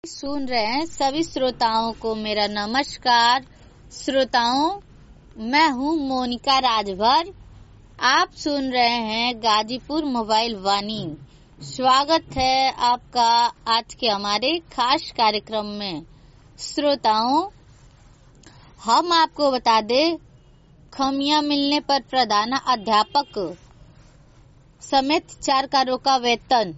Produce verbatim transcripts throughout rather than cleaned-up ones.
सुन रहे हैं सभी श्रोताओं को मेरा नमस्कार। श्रोताओं, मैं हूं मोनिका राजभर। आप सुन रहे हैं गाजीपुर मोबाइल वाणी। स्वागत है आपका आज के हमारे खास कार्यक्रम में। श्रोताओं, हम आपको बता दें, खामियां मिलने पर प्रधान अध्यापक समेत चार का रोका वेतन।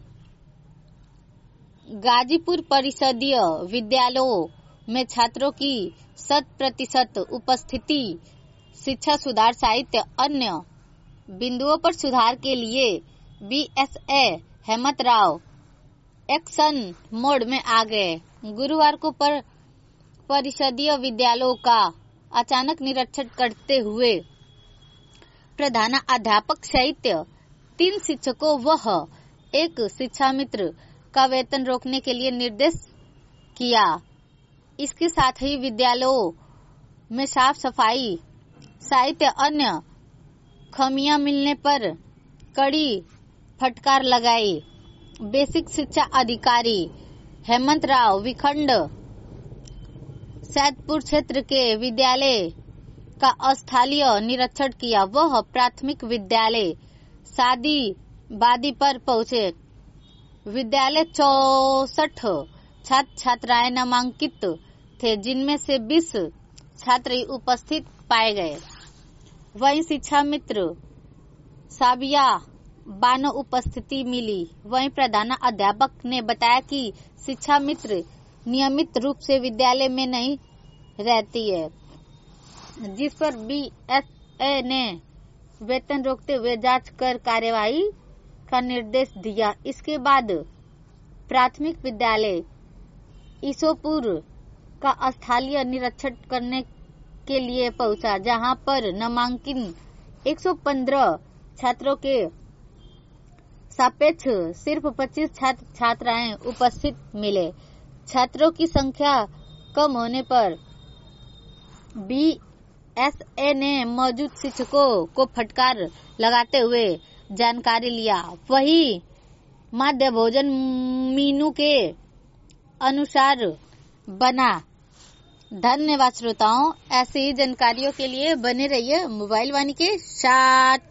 गाजीपुर परिषदीय विद्यालयों में छात्रों की शत प्रतिशत उपस्थिति, शिक्षा सुधार साहित्य अन्य बिंदुओं पर सुधार के लिए B S A Hemant Rao action mode में आ गए। गुरुवार को पर परिषदीय विद्यालयों का अचानक निरीक्षण करते हुए प्रधान अध्यापक सहित तीन शिक्षकों व एक शिक्षा मित्र का वेतन रोकने के लिए निर्देश किया। इसके साथ ही विद्यालयों में साफ सफाई साहित्य अन्य खामियां मिलने पर कड़ी फटकार लगाई। बेसिक शिक्षा अधिकारी हेमंत राव विखंड सैदपुर क्षेत्र के विद्यालय का स्थलीय निरीक्षण किया। वह प्राथमिक विद्यालय शादी बादी पर पहुंचे। विद्यालय चौसठ छात्र छात्राएं नामांकित थे, जिनमें से बीस छात्र उपस्थित पाए गए। वहीं शिक्षा मित्र साबिया बानो उपस्थिति मिली। वहीं प्रधान अध्यापक ने बताया कि शिक्षा मित्र नियमित रूप से विद्यालय में नहीं रहती है, जिस पर बी एस ए ने वेतन रोकते हुए जांच कर कार्यवाही का निर्देश दिया। इसके बाद प्राथमिक विद्यालय ईसोपुर का स्थलीय निरीक्षण करने के लिए पहुंचा, जहां पर नामांकित एक सौ पंद्रह छात्रों के सापेक्ष सिर्फ पच्चीस छात्र छात्राएं उपस्थित मिले। छात्रों की संख्या कम होने पर बी एस ए ने मौजूद शिक्षकों को फटकार लगाते हुए जानकारी लिया। वही माध्य भोजन मीनू के अनुसार बना। धन्यवाद श्रोताओं, ऐसी ही जानकारियों के लिए बने रहिए मोबाइल वाणी के साथ।